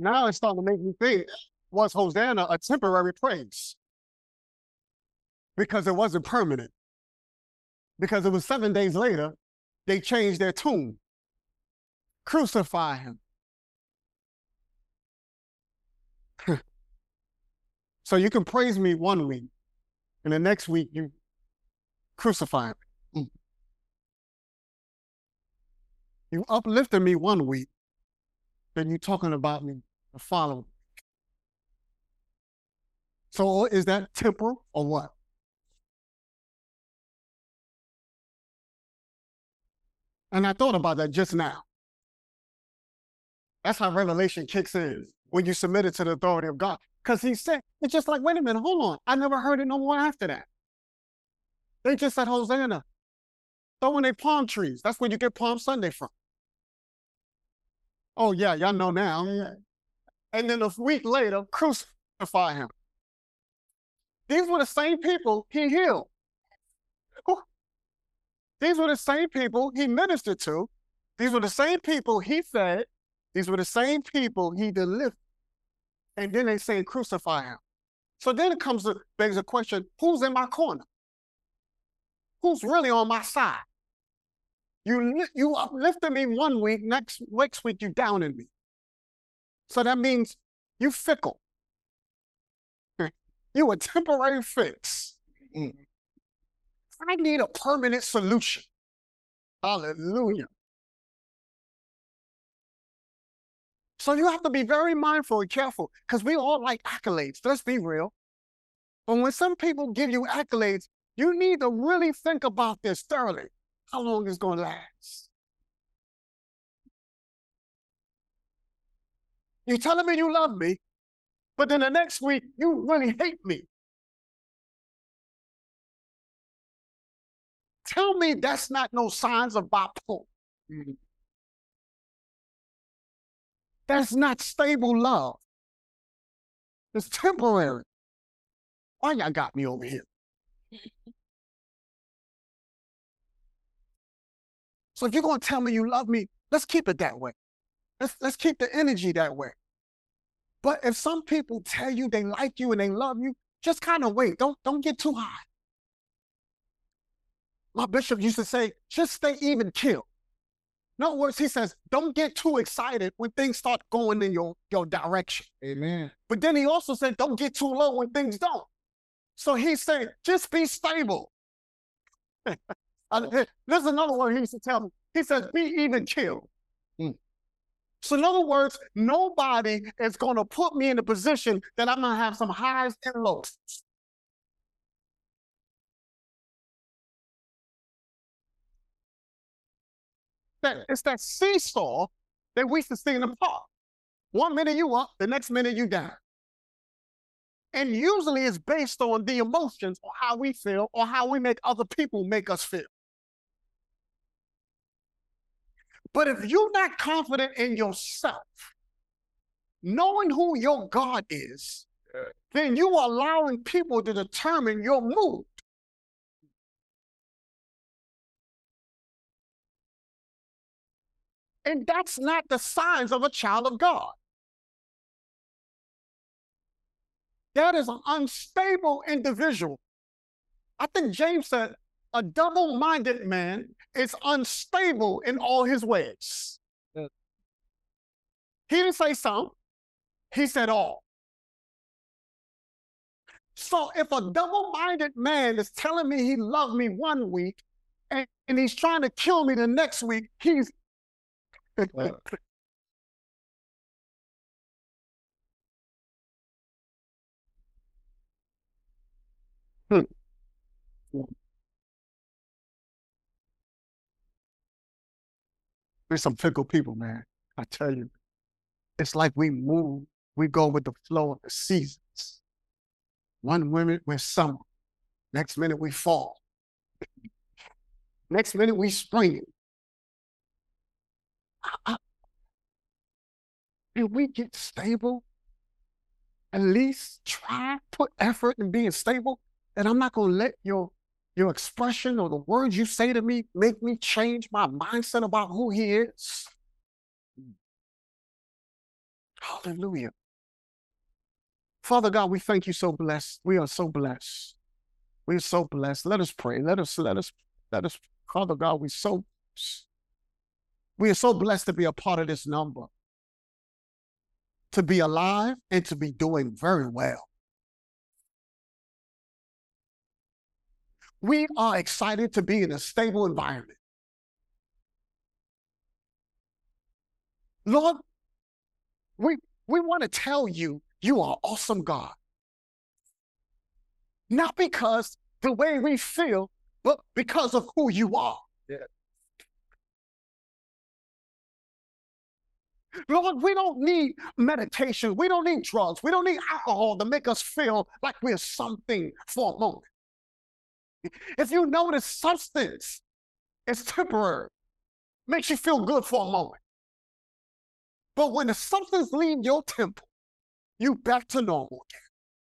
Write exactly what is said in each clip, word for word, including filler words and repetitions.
Now it's starting to make me think, was Hosanna a temporary praise? Because it wasn't permanent. Because it was seven days later, they changed their tune. Crucify him. So you can praise me one week, and the next week you crucify me. You uplifted me one week, then you talking about me the following week. So is that temporal or what? And I thought about that just now. That's how revelation kicks in, when you submit it to the authority of God. Because he said, it's just like, wait a minute, hold on. I never heard it no more after that. They just said Hosanna. Throwing their palm trees. That's where you get Palm Sunday from. Oh yeah, y'all know now. And then a week later, crucify him. These were the same people he healed. These were the same people he ministered to. These were the same people he fed. These were the same people he delivered. And then they say crucify him. So then it comes to begs a question, who's in my corner? Who's really on my side? You, you uplifted me one week, next, next week you downing me. So that means you fickle. You a temporary fix. Mm. I need a permanent solution. Hallelujah. So you have to be very mindful and careful, because we all like accolades. Let's be real. But when some people give you accolades, you need to really think about this thoroughly. How long it's going to last? You're telling me you love me, but then the next week, you really hate me. Tell me that's not no signs of bipolar. Mm-hmm. That's not stable love. It's temporary. Why y'all got me over here? So if you're going to tell me you love me, let's keep it that way. Let's, let's keep the energy that way. But if some people tell you they like you and they love you, just kind of wait. Don't, don't get too high. My bishop used to say, just stay even keel. In other words, he says, don't get too excited when things start going in your, your direction. Amen. But then he also said, don't get too low when things don't. So he said, just be stable. There's another word he used to tell me. He says, be even keel. Mm. So in other words, nobody is going to put me in a position that I'm going to have some highs and lows. That, it's that seesaw that we used to see in the park. One minute you up, the next minute you down. And usually it's based on the emotions or how we feel or how we make other people make us feel. But if you're not confident in yourself, knowing who your God is, then you are allowing people to determine your mood. And that's not the signs of a child of God. That is an unstable individual. I think James said, a double-minded man is unstable in all his ways. Yes. He didn't say some, he said all. So if a double-minded man is telling me he loved me one week and, and he's trying to kill me the next week, he's uh. hmm. There's some fickle people, man. I tell you, it's like we move, we go with the flow of the seasons. One minute we're summer, next minute we fall. Next minute we spring. And we get stable, at least try, put effort in being stable, and I'm not gonna let your, your expression or the words you say to me make me change my mindset about who he is. Hallelujah. Father God, we thank you so blessed. We are so blessed. We are so blessed. Let us pray. Let us, let us, let us, Father God, we so, we are so blessed to be a part of this number, to be alive and to be doing very well. We are excited to be in a stable environment. Lord, we, we want to tell you, you are awesome God. Not because the way we feel, but because of who you are. Yeah. Lord, we don't need meditation. We don't need drugs. We don't need alcohol to make us feel like we're something for a moment. If you notice, substance is temporary, makes you feel good for a moment. But when the substance leaves your temple, you back to normal again.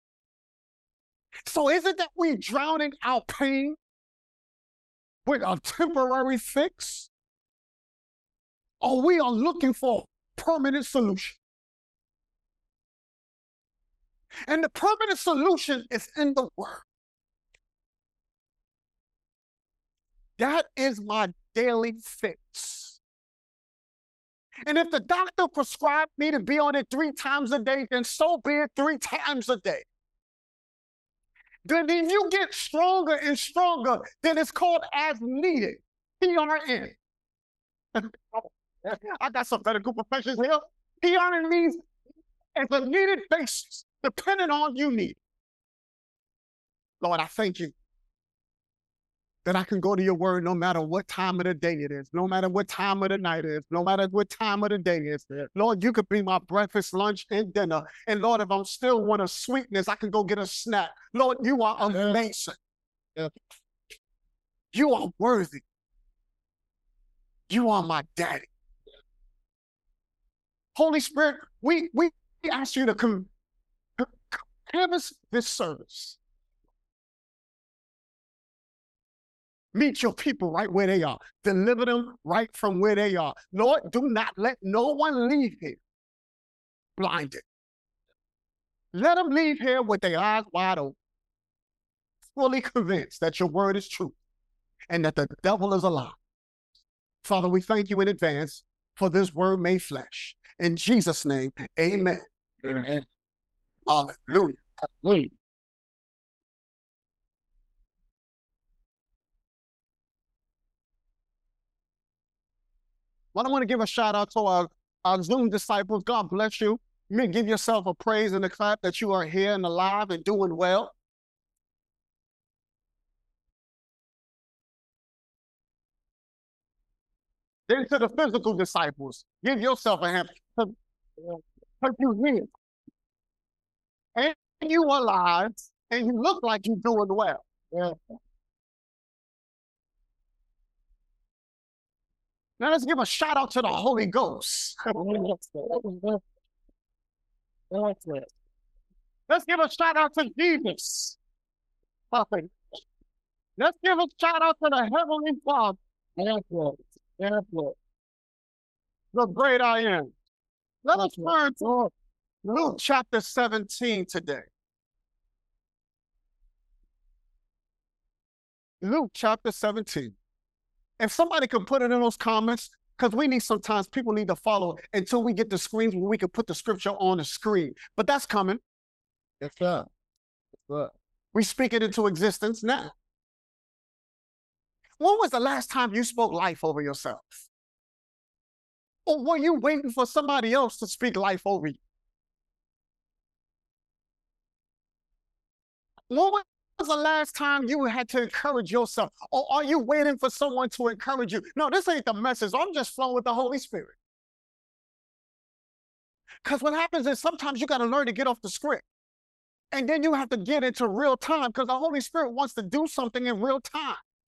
So is it that we drowning our pain with a temporary fix? Or we are looking for a permanent solution? And the permanent solution is in the Word. That is my daily fix. And if the doctor prescribed me to be on it three times a day, then so be it three times a day. Then if you get stronger and stronger, then it's called as needed, P R N. I got some medical professions here. P R N means it's a needed basis, depending on you need. Lord, I thank you that I can go to your word no matter what time of the day it is, no matter what time of the night it is, no matter what time of the day it is. Lord, you could be my breakfast, lunch, and dinner. And Lord, if I'm still want a sweetness, I can go get a snack. Lord, you are amazing. Yeah. You are worthy. You are my daddy. Holy Spirit, we, we ask you to come, canvas this service. Meet your people right where they are. Deliver them right from where they are. Lord, do not let no one leave here blinded. Let them leave here with their eyes wide open, fully convinced that your word is true and that the devil is a lie. Father, we thank you in advance for this word made flesh. In Jesus' name, amen. Amen. Hallelujah. Hallelujah. Well, I want to give a shout out to our, our Zoom disciples. God bless you. You may give yourself a praise and a clap that you are here and alive and doing well. Then to the physical disciples, give yourself a hand. Because you here. And you are alive, and you look like you're doing well. Yeah. Now let's give a shout out to the Holy Ghost. Let's give a shout out to Jesus. Let's give a shout out to the Heavenly Father. The great I am. Let us turn to Luke chapter seventeen today. Luke chapter seventeen. If somebody could put it in those comments, because we need sometimes people need to follow until we get the screens where we can put the scripture on the screen. But that's coming. Yes, sir. Yes, sir. We speak it into existence now. When was the last time you spoke life over yourself? Or were you waiting for somebody else to speak life over you? When was the last time you had to encourage yourself? Or are you waiting for someone to encourage you? No, this ain't the message. I'm just flowing with the Holy Spirit. Because what happens is sometimes you got to learn to get off the script. And then you have to get into real time because the Holy Spirit wants to do something in real time.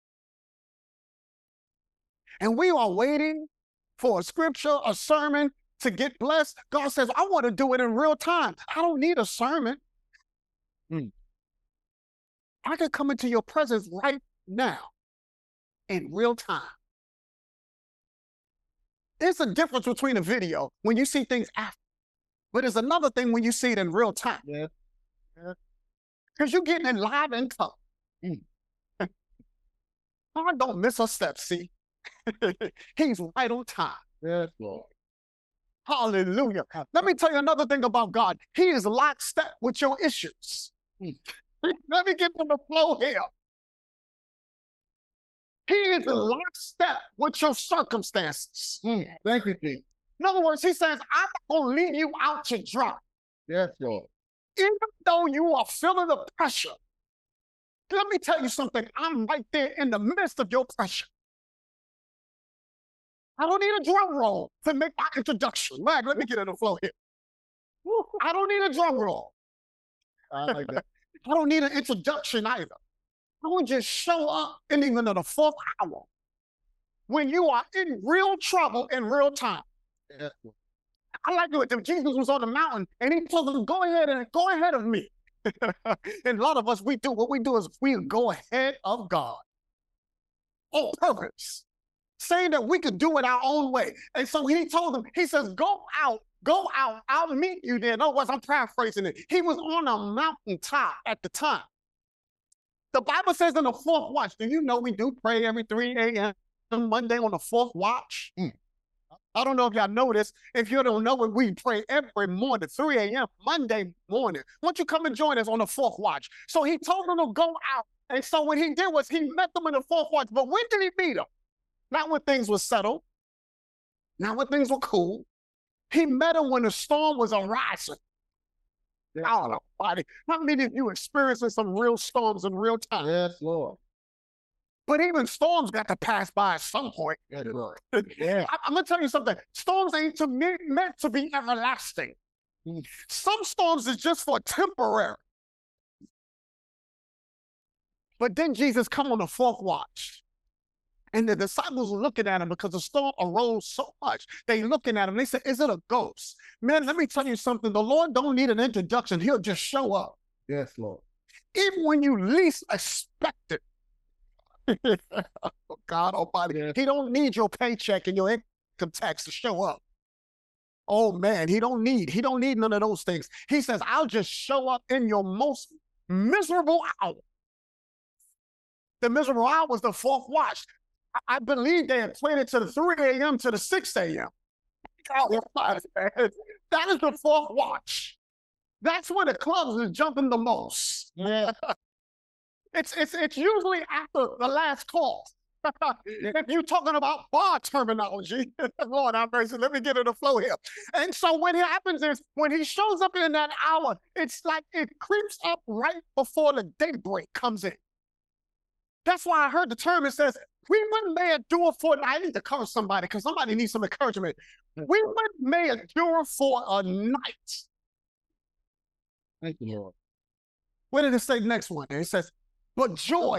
And we are waiting for a scripture, a sermon to get blessed. God says, I want to do it in real time. I don't need a sermon. Hmm. I can come into your presence right now in real time. There's a difference between a video when you see things after. But it's another thing when you see it in real time. Yeah. Because you're getting it live and color. Mm. God don't miss a step, see? He's right on time. Yes, Lord. Hallelujah. Let me tell you another thing about God. He is lockstep with your issues. Mm. Let me get to the flow here. He is in lockstep with your circumstances. Mm. Thank you, Jesus. In other words, he says, I'm not going to leave you out to dry. Yes, Lord. Even though you are feeling the pressure, let me tell you something. I'm right there in the midst of your pressure. I don't need a drum roll to make my introduction. Mag, let me get in the flow here. I don't need a drum roll. I like that. I don't need an introduction either. I want you to show up in even in the fourth hour when you are in real trouble in real time. Yes, Lord. I like it when Jesus was on the mountain and he told them, go ahead and go ahead of me. And a lot of us, we do what we do is we go ahead of God on purpose, saying that we could do it our own way. And so he told them, he says, go out, go out, I'll meet you there. In other words, I'm paraphrasing it. He was on a mountaintop at the time. The Bible says in the fourth watch, do you know we do pray every three a m Monday on the fourth watch? Mm. I don't know if y'all know this. If you don't know it, we pray every morning, three a m Monday morning. Why don't you come and join us on the fourth watch? So he told them to go out. And so what he did was he met them in the fourth watch. But when did he meet them? Not when things were settled. Not when things were cool. He met them when the storm was arising. Oh, nobody. How many of you experiencing some real storms in real time? Yes, Lord. But even storms got to pass by at some point. Yes, Lord. Yeah. I, I'm going to tell you something. Storms ain't to me, meant to be everlasting. Mm. Some storms is just for temporary. But then Jesus come on the fourth watch. And the disciples were looking at him because the storm arose so much. They looking at him. They said, is it a ghost? Man, let me tell you something. The Lord don't need an introduction. He'll just show up. Yes, Lord. Even when you least expect it. Oh, God Almighty. Yes. He don't need your paycheck and your income tax to show up. Oh, man, he don't need, he don't need none of those things. He says, I'll just show up in your most miserable hour. The miserable hour was the fourth watch. I believe they had played it to the three a m to the six a m Oh, that is the fourth watch. That's where the clubs is jumping the most. Yeah. It's, it's, it's usually after the last call. If you're talking about bar terminology, Lord have mercy, let me get in the flow here. And so what happens is when he shows up in that hour, it's like it creeps up right before the daybreak comes in. That's why I heard the term, it says, weeping may endure for a night. I need to cover somebody because somebody needs some encouragement. Weeping may endure for a night. Thank you, Lord. What did it say next one? It says, but joy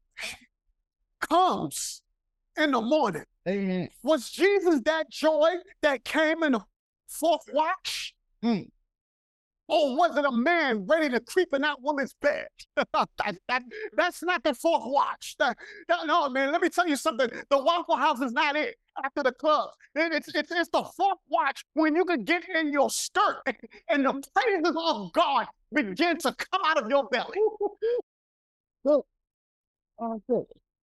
comes in the morning. Amen. Was Jesus that joy that came in the fourth watch? Hmm. Or was it a man ready to creep in that woman's bed? that, that, that's not the fourth watch. That, that, no, man, let me tell you something. The Waffle House is not it after the club. It, it's, it's, it's the fourth watch when you can get in your skirt and the praises of God begin to come out of your belly. Well, uh,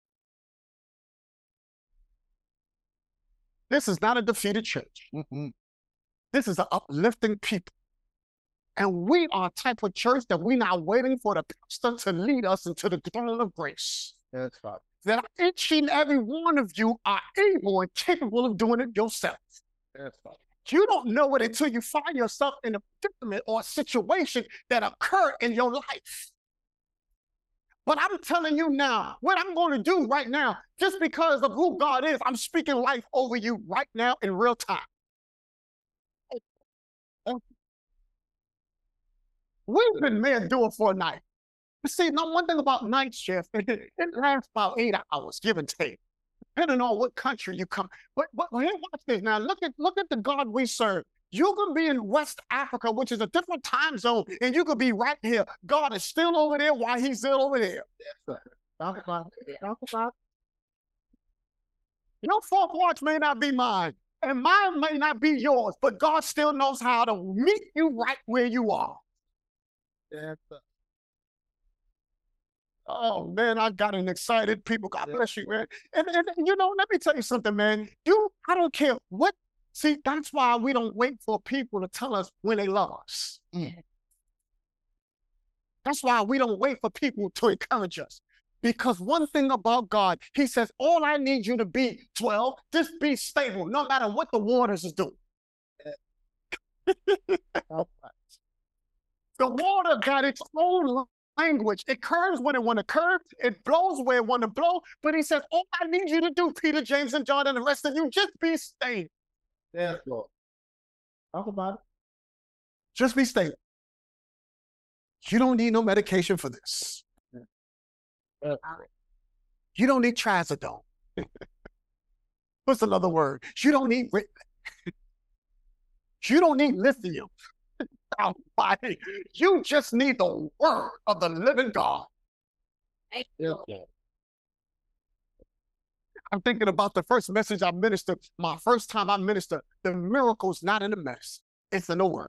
this is not a defeated church. Mm-hmm. This is an uplifting people. And we are a type of church that we're not waiting for the pastor to lead us into the throne of grace. That's right. That each and every one of you are able and capable of doing it yourself. That's right. You don't know it until you find yourself in a predicament or a situation that occurred in your life. But I'm telling you now, what I'm going to do right now, just because of who God is, I'm speaking life over you right now in real time. Weeping may endure for a night. But see, now one thing about night shift, it, it lasts about eight hours, give and take, depending on what country you come. But, but here, watch this now. Look at look at the God we serve. You can be in West Africa, which is a different time zone, and you could be right here. God is still over there while he's still over there. Yes, talk about it. Talk about it. Your fourth watch may not be mine. And mine may not be yours, but God still knows how to meet you right where you are. Yes, sir. Oh man, I got an excited people. God bless you, man. And, and you know, let me tell you something, man. You, I don't care what. See, that's why we don't wait for people to tell us when they love us. Mm. That's why we don't wait for people to encourage us. Because one thing about God, he says, all I need you to be, twelve, just be stable, no matter what the waters is doing. Oh, The water got its own language. It curves when it want to curve. It blows where it want to blow. But he says, all I need you to do, Peter, James, and John, and the rest of you, just be stable. yes, Lord. Talk about it. Just be stable. You don't need no medication for this. Yes. You don't need trazodone. What's another word? You don't need you don't need lithium. Body. You just need the word of the living God. Yes, Lord. I'm thinking about the first message I ministered, my first time I ministered. The miracle's not in the mess, it's in the word.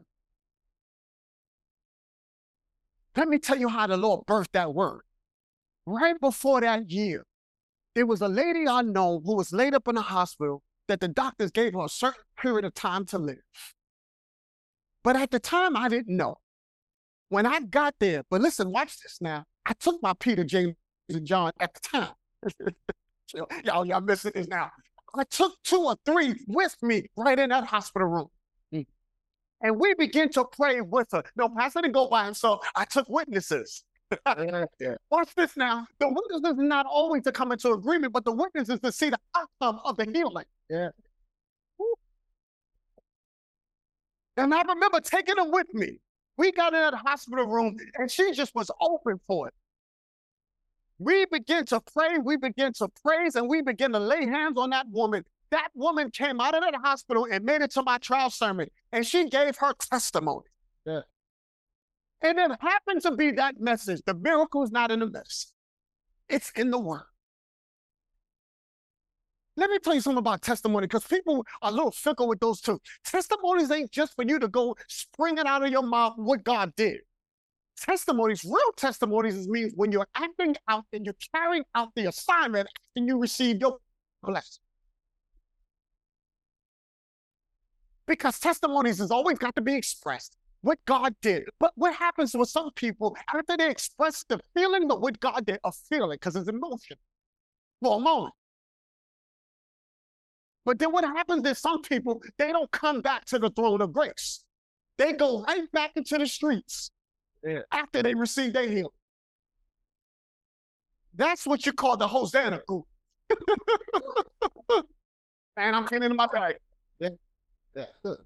Let me tell you how the Lord birthed that word. Right before that year, there was a lady I know who was laid up in the hospital that the doctors gave her a certain period of time to live. But at the time, I didn't know. When I got there, but listen, watch this now. I took my Peter, James, and John at the time. Y'all, y'all missing this now. I took two or three with me right in that hospital room. Mm. And we began to pray with her. No, Pastor didn't go by himself. I took witnesses. Yeah. Watch this now. The witnesses is not always to come into agreement, but the witnesses to see the outcome of the healing. Yeah. And I remember taking them with me. We got in that hospital room and she just was open for it. We began to pray, we began to praise, and we began to lay hands on that woman. That woman came out of that hospital and made it to my trial sermon, and she gave her testimony. Yeah. And it happened to be that message. The miracle is not in the mess. It's in the word. Let me tell you something about testimony, because people are a little fickle with those two. Testimonies ain't just for you to go springing out of your mouth what God did. Testimonies, real testimonies, means when you're acting out and you're carrying out the assignment and you receive your blessing. Because testimonies has always got to be expressed, what God did. But what happens with some people, after they express the feeling of what God did, a feeling, because it's emotion, for a moment. But then what happens is some people, they don't come back to the throne of grace. They go right back into the streets. Yeah. After they receive their healing. That's what you call the Hosanna group. Man, I'm getting in my bag. Yeah. Yeah. Good.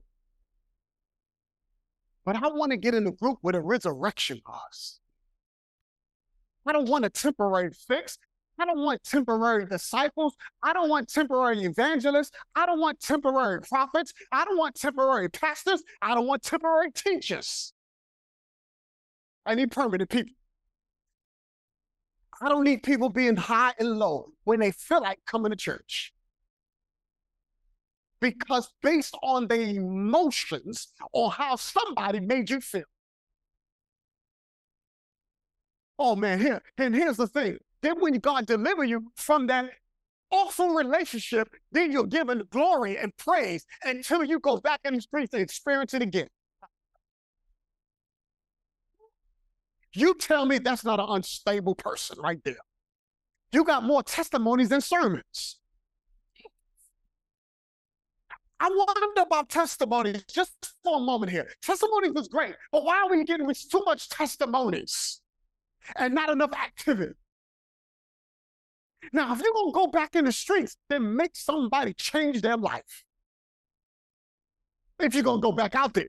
But I want to get in the group where the resurrection was. I don't want a temporary fix. I don't want temporary disciples. I don't want temporary evangelists. I don't want temporary prophets. I don't want temporary pastors. I don't want temporary teachers. I need permanent people. I don't need people being high and low when they feel like coming to church. Because based on the emotions or how somebody made you feel. Oh man, here, and here's the thing. Then when God deliver you from that awful relationship, then you're given glory and praise until you go back in the streets and experience it again. You tell me that's not an unstable person right there. You got more testimonies than sermons. I wonder about testimonies just for a moment here. Testimonies is great, but why are we getting too much testimonies and not enough activity? Now, if you're going to go back in the streets, then make somebody change their life. If you're going to go back out there.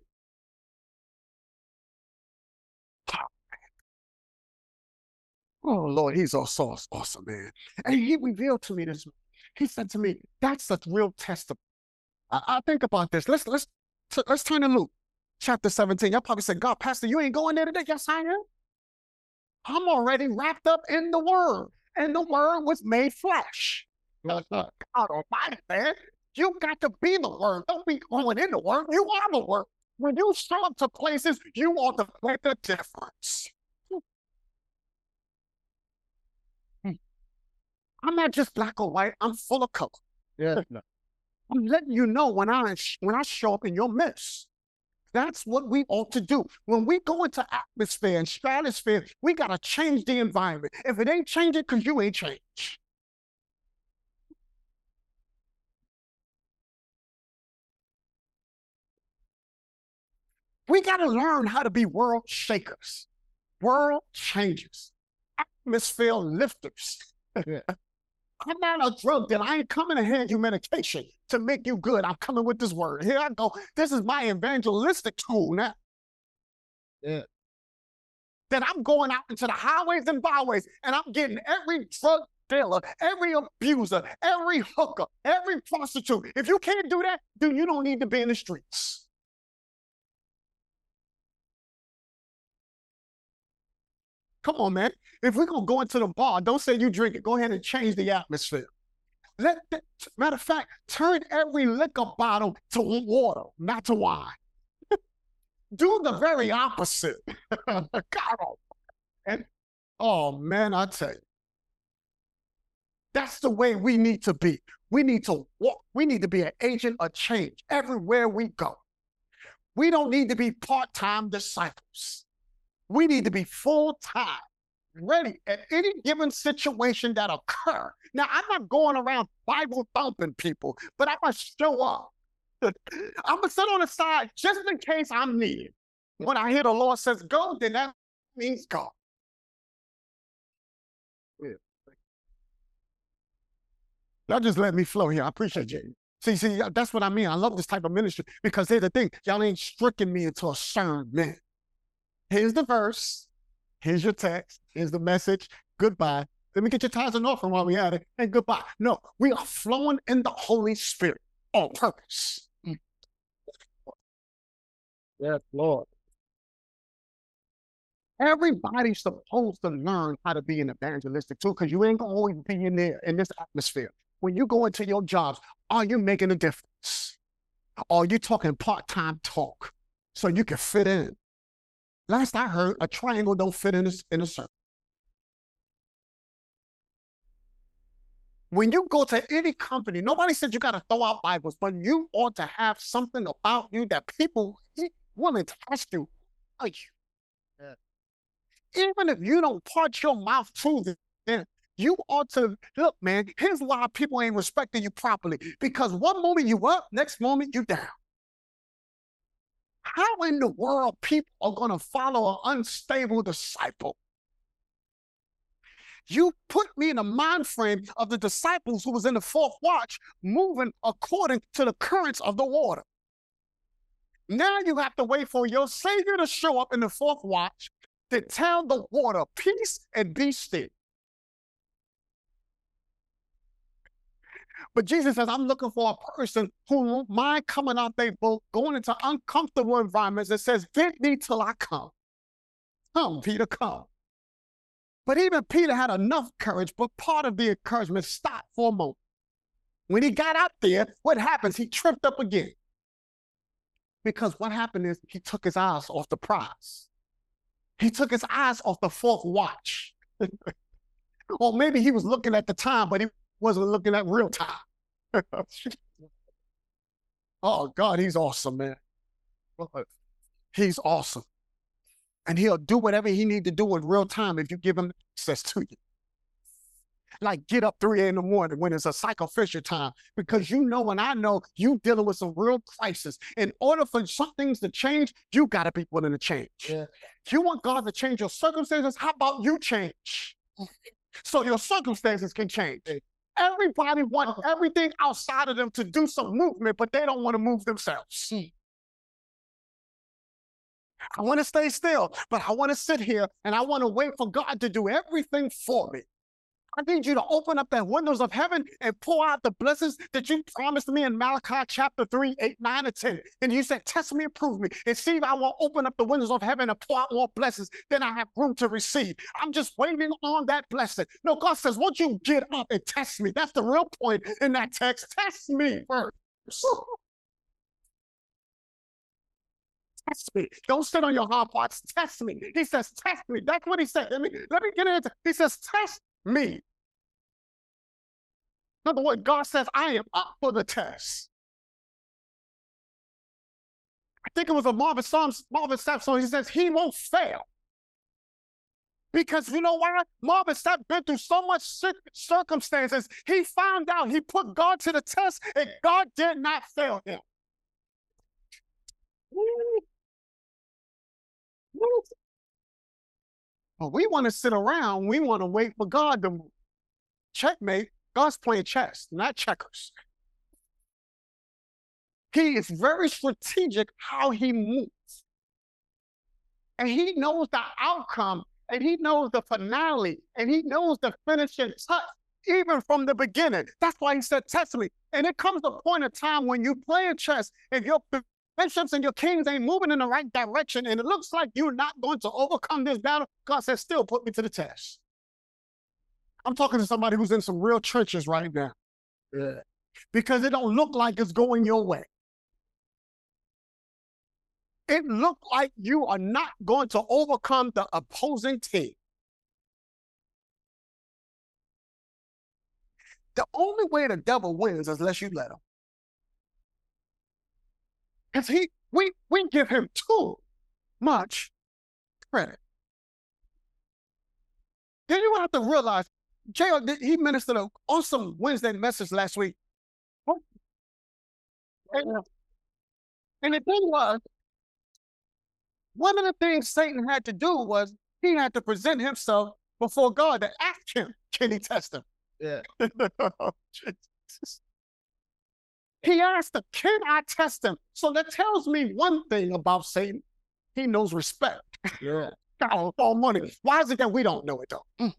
Oh, Lord, he's so awesome, man. And he revealed to me this. He said to me, that's a real testimony. I, I think about this. Let's, let's, let's turn to Luke chapter seventeen. Y'all probably said, God, Pastor, you ain't going there today? Yes, I am. I'm already wrapped up in the word. And the word was made flesh. God Almighty, man. You got to be the word. Don't be going in the word. You are the word. When you show up to places, you want to make a difference. I'm not just black or white. I'm full of color. Yeah. I'm letting you know when I when I show up in your midst. That's what we ought to do. When we go into atmosphere and stratosphere, we got to change the environment. If it ain't changing, because you ain't changed. We got to learn how to be world shakers, world changers, atmosphere lifters. Yeah. I'm not a drug dealer. I ain't coming to hand you medication to make you good. I'm coming with this word. Here I go. This is my evangelistic tool now. Yeah. That I'm going out into the highways and byways and I'm getting every drug dealer, every abuser, every hooker, every prostitute. If you can't do that, then you don't need to be in the streets. Come on, man. If we're going to go into the bar, don't say you drink it. Go ahead and change the atmosphere. Let the, matter of fact, turn every liquor bottle to water, not to wine. Do the very opposite. God, and, oh, man, I tell you. That's the way we need to be. We need to walk. We need to be an agent of change everywhere we go. We don't need to be part-time disciples. We need to be full-time, ready at any given situation that occur. Now, I'm not going around Bible thumping people, but I must show up. I'm going to sit on the side just in case I'm needed. When I hear the Lord says go, then that means go. Yeah. Y'all just let me flow here. I appreciate you. See, see, that's what I mean. I love this type of ministry because here's the thing. Y'all ain't stricken me into a sermon. Here's the verse. Here's your text. Here's the message. Goodbye. Let me get your tithes and offering while we at it. And goodbye. No, we are flowing in the Holy Spirit on purpose. Yes, Lord. Everybody's supposed to learn how to be an evangelistic too, because you ain't gonna always be in there in this atmosphere. When you go into your jobs, are you making a difference? Or are you talking part-time talk so you can fit in? Last I heard, a triangle don't fit in a, in a circle. When you go to any company, nobody said you got to throw out Bibles, but you ought to have something about you that people willing to ask you, are you? Yeah. Even if you don't part your mouth to them, you ought to, look, man, here's why people ain't respecting you properly. Because one moment you up, next moment you down. How in the world people are going to follow an unstable disciple? You put me in the mind frame of the disciples who was in the fourth watch, moving according to the currents of the water. Now you have to wait for your Savior to show up in the fourth watch to tell the water, peace and be still. But Jesus says, I'm looking for a person who won't mind coming out their boat, going into uncomfortable environments that says, bid me till I come. Come, Peter, come. But even Peter had enough courage, but part of the encouragement stopped for a moment. When he got out there, what happens? He tripped up again. Because what happened is he took his eyes off the prize. He took his eyes off the fourth watch. Or maybe he was looking at the time, but he wasn't looking at real time. Oh, God, he's awesome, man. He's awesome. And he'll do whatever he needs to do in real time if you give him access to you. Like get up three in the morning when it's a psycho-fisher time, because you know and I know you dealing with some real crisis. In order for some things to change, you got to be willing to change. Yeah. If you want God to change your circumstances, how about you change? So your circumstances can change. Everybody wants everything outside of them to do some movement, but they don't want to move themselves. I want to stay still, but I want to sit here and I want to wait for God to do everything for me. I need you to open up the windows of heaven and pour out the blessings that you promised me in Malachi chapter three, eight, nine, and ten. And you said, test me and prove me and see if I will open up the windows of heaven and pour out more blessings than I have room to receive. I'm just waiting on that blessing. No, God says, won't you get up and test me? That's the real point in that text. Test me first. Test me. Don't sit on your hard parts. Test me. He says, test me. That's what he said. Let me, let me get into it. He says, test me. In other words, God says, I am up for the test. I think it was a Marvin Psalms, Marvin Sapp song. He says, he won't fail. Because you know why? Marvin Sapp been through so much circumstances. He found out he put God to the test and God did not fail him. Well, we want to sit around. We want to wait for God to move. Checkmate. God's playing chess, not checkers. He is very strategic how he moves. And he knows the outcome, and he knows the finale, and he knows the finishing touch, even from the beginning. That's why he said, test me. And it comes to a point of time when you play a chess, if your bishops and your kings ain't moving in the right direction, and it looks like you're not going to overcome this battle, God says, still put me to the test. I'm talking to somebody who's in some real trenches right now. Yeah. Because it don't look like it's going your way. It looked like you are not going to overcome the opposing team. The only way the devil wins is unless you let him. Because he, we, we give him too much credit. Then you have to realize, J R, he ministered an awesome Wednesday message last week. And, and the thing was, one of the things Satan had to do was he had to present himself before God to ask him, can he test him? Yeah. He asked him, can I test him? So that tells me one thing about Satan. He knows respect. Yeah. God, all money. Why is it that we don't know it though? Mm.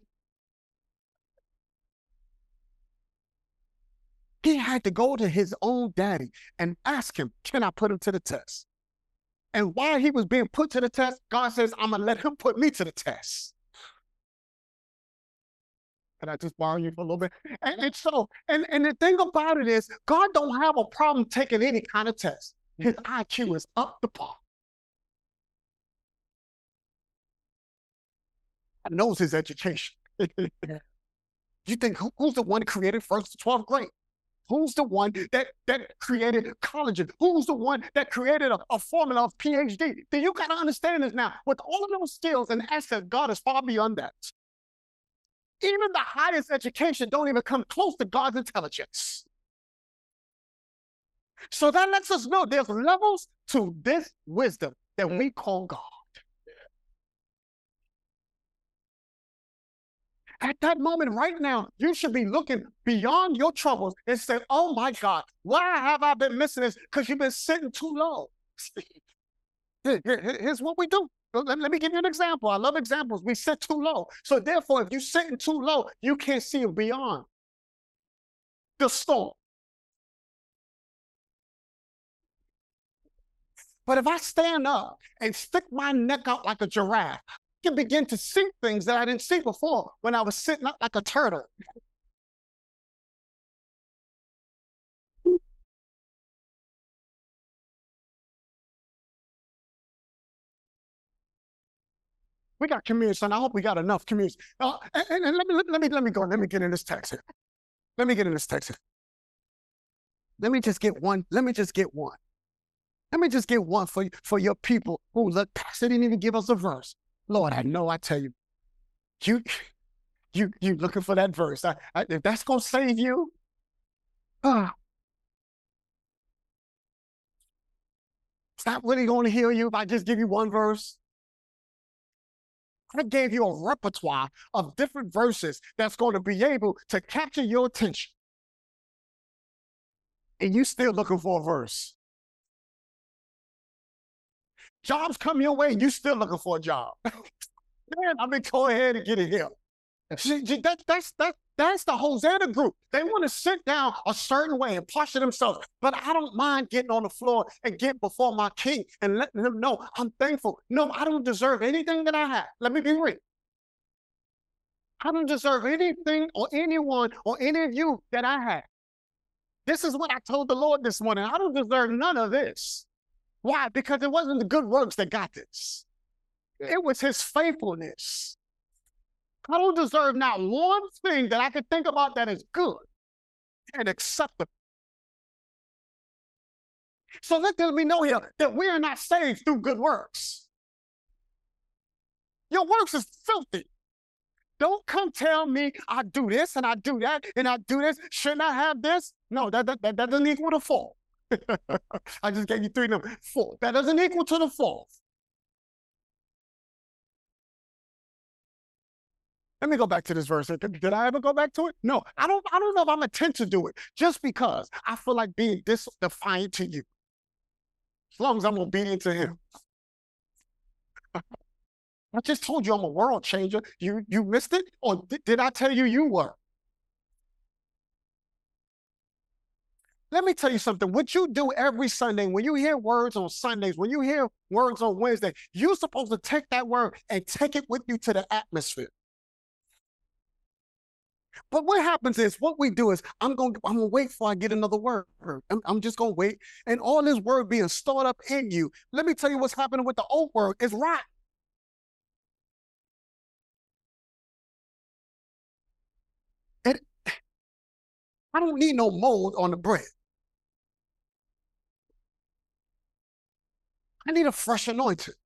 He had to go to his own daddy and ask him, can I put him to the test? And while he was being put to the test, God says, I'm going to let him put me to the test. Can I just borrow you for a little bit? And, and so, and, and the thing about it is, God don't have a problem taking any kind of test. His I Q is up the par. He knows his education. You think, who, who's the one that created first to twelfth grade? Who's the one that, that created colleges? Who's the one that created a, a formula of P H D? Then you got to understand this now. With all of those skills and assets, God is far beyond that. Even the highest education don't even come close to God's intelligence. So that lets us know there's levels to this wisdom that we call God. At that moment right now, you should be looking beyond your troubles and say, oh my God, why have I been missing this? Because you've been sitting too low. Here, here, here's what we do. Let, let me give you an example. I love examples. We sit too low. So therefore, if you're sitting too low, you can't see beyond the storm. But if I stand up and stick my neck out like a giraffe, I can begin to see things that I didn't see before when I was sitting up like a turtle. We got community, son. I hope we got enough community. Uh, and, and let me let me let me go. Let me get in this text here. Let me get in this text here. Let me just get one. Let me just get one. Let me just get one for for your people who look. Pastor didn't even give us a verse. Lord, I know. I tell you, you you you looking for that verse. I, I, if that's gonna save you, ah, uh, it's not really gonna heal you if I just give you one verse. I gave you a repertoire of different verses that's going to be able to capture your attention. And you still looking for a verse. Jobs come your way, and you still looking for a job. Man, I mean, go ahead and get it here. That, that's, that, that's the Hosanna group. They want to sit down a certain way and posture themselves. But I don't mind getting on the floor and get before my king and letting them know I'm thankful. No, I don't deserve anything that I have. Let me be real. I don't deserve anything or anyone or any of you that I have. This is what I told the Lord this morning. I don't deserve none of this. Why? Because it wasn't the good works that got this. It was his faithfulness. I don't deserve not one thing that I can think about that is good and acceptable. So let me know here that we are not saved through good works. Your works is filthy. Don't come tell me I do this and I do that and I do this. Shouldn't I have this? No, that, that, that doesn't equal to four. I just gave you three numbers. Four. That doesn't equal to the fourth. Let me go back to this verse. Did I ever go back to it? No, I don't, I don't know if I'm intent to do it just because I feel like being this defiant to you. As long as I'm obedient to him. I just told you I'm a world changer. You, you missed it? Or th- did I tell you you were? Let me tell you something. What you do every Sunday, when you hear words on Sundays, when you hear words on Wednesday, you're supposed to take that word and take it with you to the atmosphere. But what happens is, what we do is, I'm going I'm gonna wait for I get another word. I'm, I'm just going to wait. And all this word being stored up in you, let me tell you what's happening with the old word. It's rotten. It, I don't need no mold on the bread. I need a fresh anointing.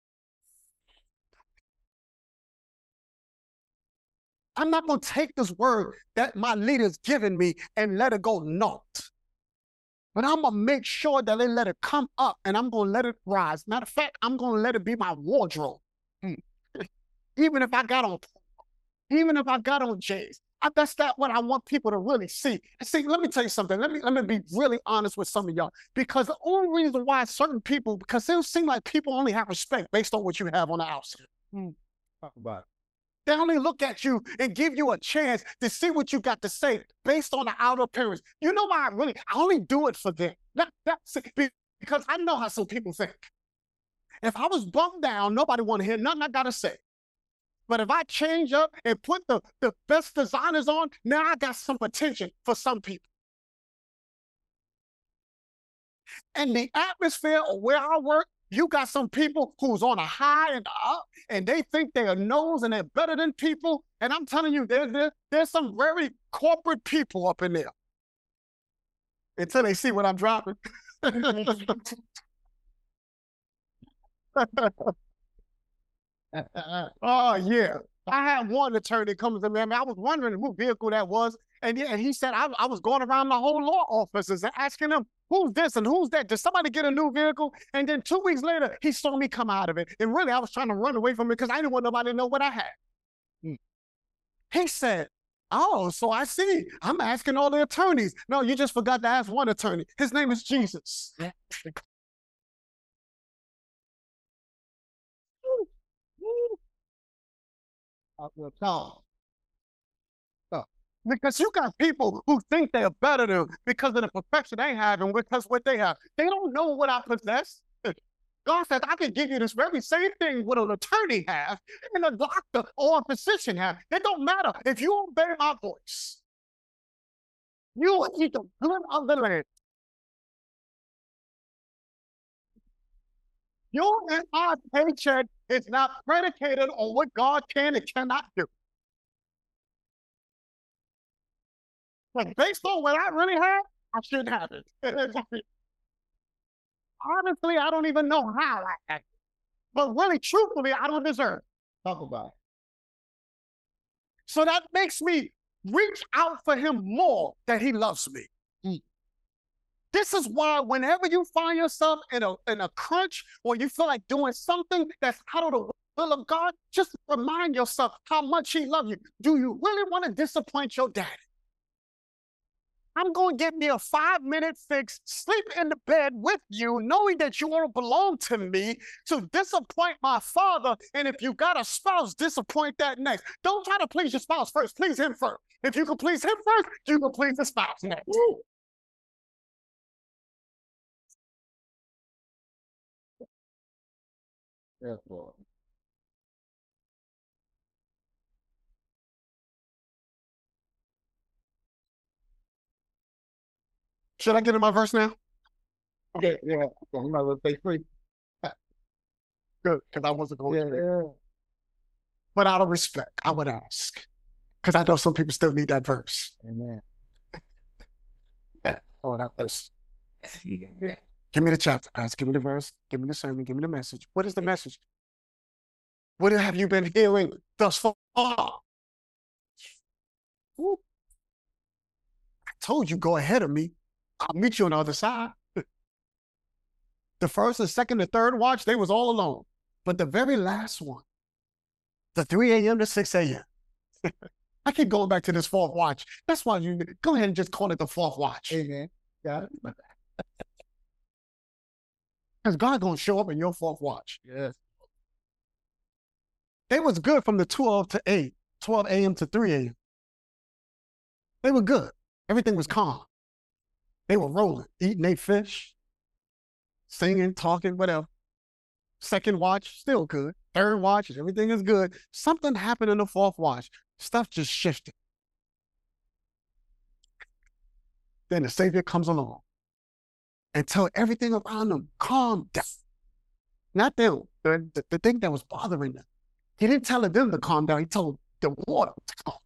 I'm not going to take this word that my leader's given me and let it go naught. But I'm going to make sure that they let it come up and I'm going to let it rise. Matter of fact, I'm going to let it be my wardrobe. Hmm. Even if I got on, even if I got on J's. I, that's not what I want people to really see. And see, let me tell you something. Let me let me be really honest with some of y'all. Because the only reason why certain people, because it seems like people only have respect based on what you have on the outside. Hmm. Talk about it. They only look at you and give you a chance to see what you got to say based on the outer appearance. You know why I really, I only do it for them. That, that's because I know how some people think. If I was bummed down, nobody want to hear nothing I got to say. But if I change up and put the, the best designers on, now I got some attention for some people. And the atmosphere of where I work, you got some people who's on a high and up, and they think they're knows and they're better than people. And I'm telling you, there, there, there's some very corporate people up in there. Until they see what I'm dropping. Oh, yeah. I had one attorney come to me. I mean, I was wondering what vehicle that was. And, yeah, and he said, I, I was going around the whole law offices and asking them, who's this and who's that? Did somebody get a new vehicle? And then two weeks later, he saw me come out of it. And really, I was trying to run away from it because I didn't want nobody to know what I had. Hmm. He said, oh, so I see. I'm asking all the attorneys. No, you just forgot to ask one attorney. His name is Jesus. I will talk. Because you got people who think they're better than because of the perfection they have and because what they have. They don't know what I possess. God says, I can give you this very same thing what an attorney has and a doctor or a physician has. It don't matter. If you obey my voice, you will eat the good of the land. Your and my paycheck is not predicated on what God can and cannot do. But based on what I really have, I shouldn't have it. Honestly, I don't even know how I act. But really, truthfully, I don't deserve it. Talk about it. So that makes me reach out for him more that he loves me. Mm. This is why whenever you find yourself in a, in a crunch or you feel like doing something that's out of the will of God, just remind yourself how much he loves you. Do you really want to disappoint your daddy? I'm going to get me a five-minute fix, sleep in the bed with you, knowing that you don't belong to me, to disappoint my father. And if you got a spouse, disappoint that next. Don't try to please your spouse first. Please him first. If you can please him first, you can please the spouse next. Woo. Yes, Lord. Should I get in my verse now? Okay, yeah. I'm not gonna say free. Good, because I wasn't going Yeah, to. yeah. But out of respect, I would ask, because I know some people still need that verse. Amen. Yeah. Oh, that verse. Give me the chapter, guys. Give me the verse. Give me the sermon. Give me the message. What is the message? What have you been hearing thus far? Woo. I told you, go ahead of me. I'll meet you on the other side. The first, the second, the third watch, they was all alone. But the very last one, the three A M to six A M I keep going back to this fourth watch. That's why you go ahead and just call it the fourth watch. Amen. Got it. Because God's going to show up in your fourth watch. Yes. They was good from the twelve to eight, twelve A M to three A M They were good. Everything was calm. They were rolling, eating their fish, singing, talking, whatever. Second watch, still good. Third watch, everything is good. Something happened in the fourth watch. Stuff just shifted. Then the Savior comes along and tell everything around them, calm down. Not them, the, the, the thing that was bothering them. He didn't tell them to calm down. He told the water to calm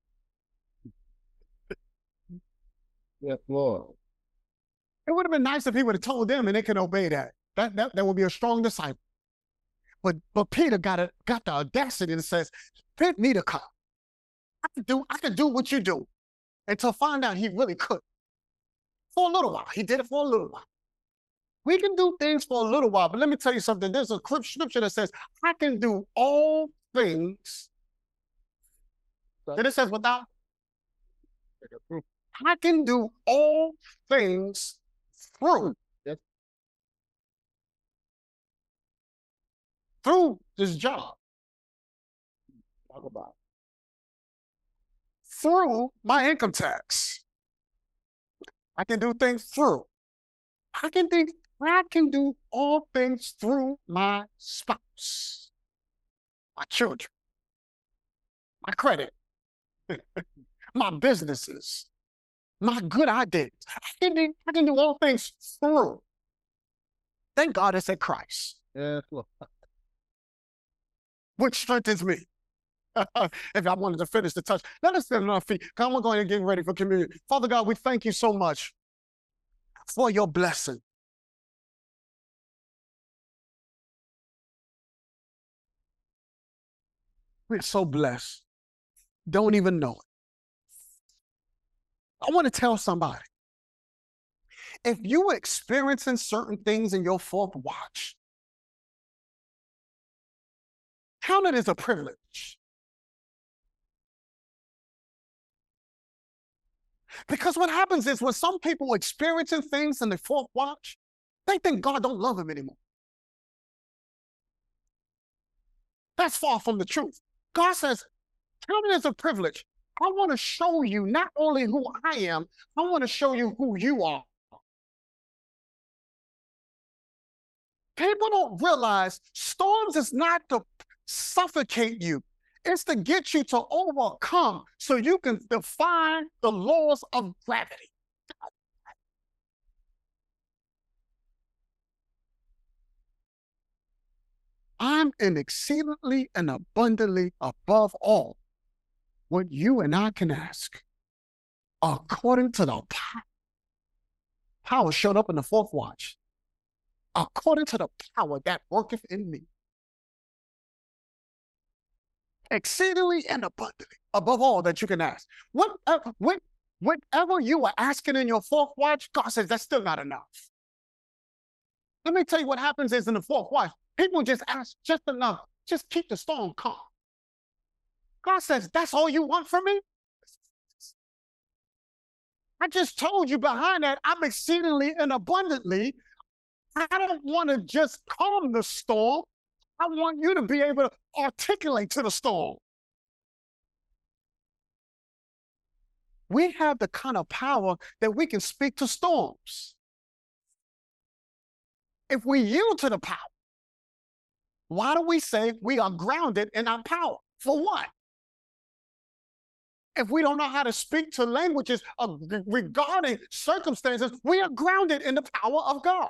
down. Yes, Lord. It would have been nice if he would have told them and they could obey that. That, that, that would be a strong disciple. But, but Peter got, a, got the audacity and says, bid me to come. I can do, I can do what you do. Until find out he really could. For a little while. He did it for a little while. We can do things for a little while, but let me tell you something. There's a scripture that says, I can do all things. Then it says without. I can do all things through. Yes. Through this job. Talk about it. Through my income tax. I can do things through. I can think I can do all things through my spouse, my children, my credit, my businesses, my good ideas. I can do, I can do all things through. Thank God it's in Christ. Yes, Lord. Which strengthens me. If I wanted to finish the touch, let us stand on our feet. Come on, going and getting ready for communion. Father God, we thank you so much for your blessing. We're so blessed. Don't even know it. I want to tell somebody, if you are experiencing certain things in your fourth watch, count it as a privilege. Because what happens is when some people are experiencing things in the fourth watch, they think God don't love them anymore. That's far from the truth. God says, count it as a privilege. I want to show you not only who I am, I want to show you who you are. People don't realize storms is not to suffocate you. It's to get you to overcome so you can defy the laws of gravity. I'm an exceedingly and abundantly above all what you and I can ask, according to the power. Power showed up in the fourth watch. According to the power that worketh in me. Exceedingly and abundantly, above all that you can ask. Whatever, whatever you are asking in your fourth watch, God says that's still not enough. Let me tell you what happens is in the fourth watch, people just ask just enough. Just keep the storm calm. God says, that's all you want from me? I just told you behind that, I'm exceedingly and abundantly. I don't want to just calm the storm. I want you to be able to articulate to the storm. We have the kind of power that we can speak to storms. If we yield to the power, why do we say we are grounded in our power? For what? If we don't know how to speak to languages of, regarding circumstances, we are grounded in the power of God.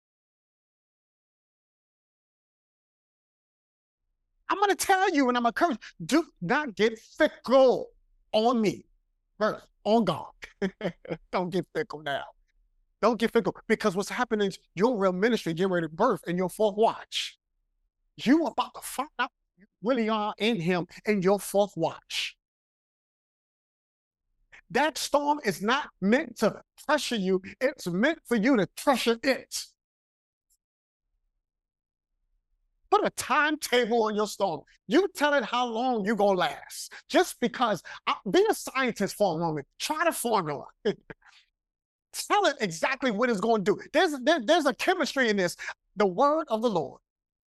I'm going to tell you, and I'm encouraged, do not get fickle on me. First, on God. Don't get fickle now. Don't get fickle, because what's happening is your real ministry getting ready to birth in your fourth watch. You are about to find out who you really are in him in your fourth watch. That storm is not meant to pressure you. It's meant for you to treasure it. Put a timetable on your storm. You tell it how long you're going to last. Just because, uh, be a scientist for a moment. Try the formula. Tell it exactly what it's going to do. There's, there, there's a chemistry in this. The word of the Lord.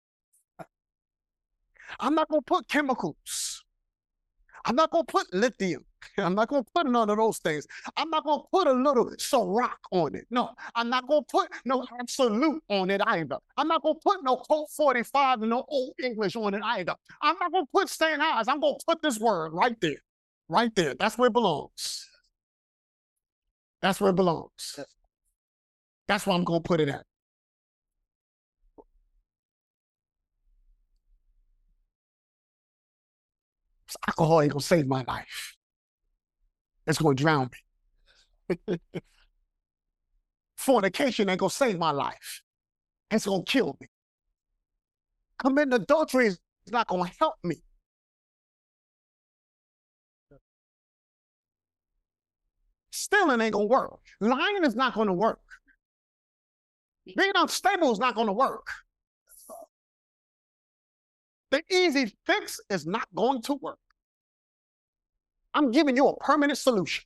I'm not going to put chemicals. I'm not going to put lithium. I'm not going to put none of those things. I'm not going to put a little Ciroc on it. No, I'm not going to put no Absolute on it either. I'm not going to put no Colt forty-five and no Old English on it either. I'm not going to put Saint Ives. I'm going to put this word right there. Right there. That's where it belongs. That's where it belongs. That's where I'm going to put it at. Alcohol ain't going to save my life. It's going to drown me. Fornication ain't going to save my life. It's going to kill me. Committing adultery is not going to help me. Stealing ain't going to work. Lying is not going to work. Being unstable is not going to work. The easy fix is not going to work. I'm giving you a permanent solution.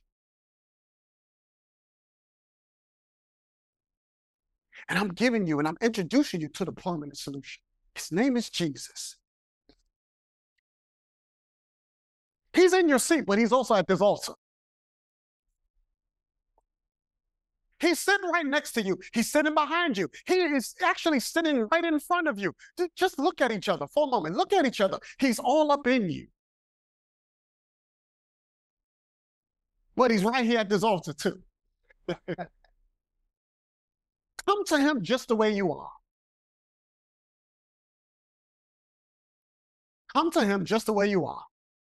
And I'm giving you and I'm introducing you to the permanent solution. His name is Jesus. He's in your seat, but he's also at this altar. He's sitting right next to you. He's sitting behind you. He is actually sitting right in front of you. Just look at each other for a moment. Look at each other. He's all up in you. But he's right here at this altar too. Come to him just the way you are. Come to him just the way you are.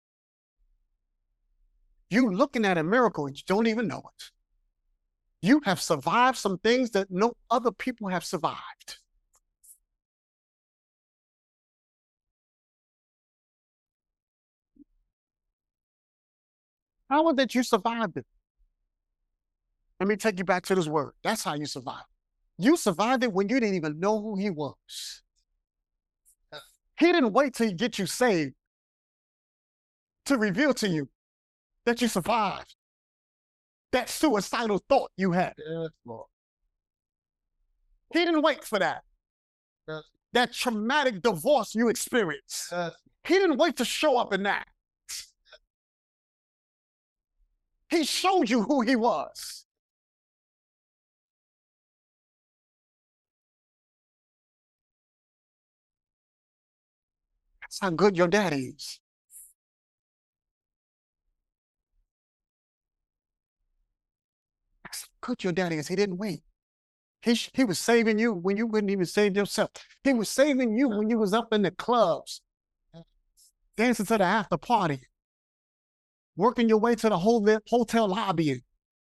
You're looking at a miracle and you don't even know it. You have survived some things that no other people have survived. How is it you survived it? Let me take you back to this word. That's how you survived. You survived it when you didn't even know who he was. He didn't wait till he get you saved to reveal to you that you survived that suicidal thought you had. Yes, Lord. He didn't wait for that. Yes. That traumatic divorce you experienced. Yes. He didn't wait to show up in that. He showed you who he was. That's how good your daddy is. That's how good your daddy is. He didn't wait. He, he was saving you when you wouldn't even save yourself. He was saving you when you was up in the clubs, dancing to the after party, working your way to the whole hotel lobby.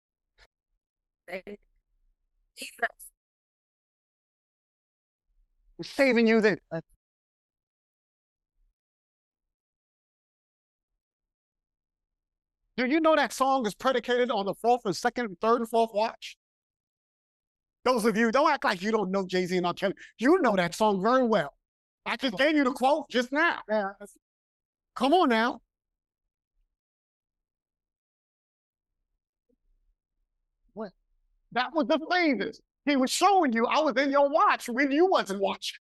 Saving you then. Do you know that song is predicated on the fourth and second, third and fourth watch? Those of you, don't act like you don't know Jay-Z and R. Kelly. You know that song very well. I just gave you the quote just now. Yeah. Come on now. What? That was the famous. He was showing you I was in your watch when you wasn't watching.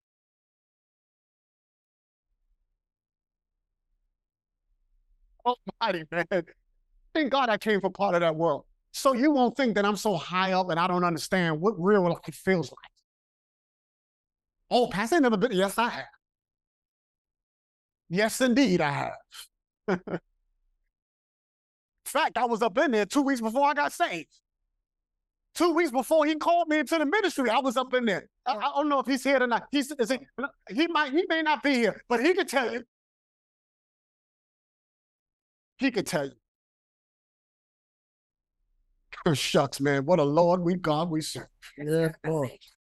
Almighty, man. Thank God I came from part of that world. So you won't think that I'm so high up and I don't understand what real life feels like. Oh, Pastor, ain't never been. Yes, I have. Yes, indeed, I have. fact, I was up in there two weeks before I got saved. Two weeks before he called me into the ministry, I was up in there. I, I don't know if he's here tonight. He's, is he, he might, he may not be here, but he can tell you. He can tell you. Oh, shucks, man, what a Lord we God we serve. Yes, Lord.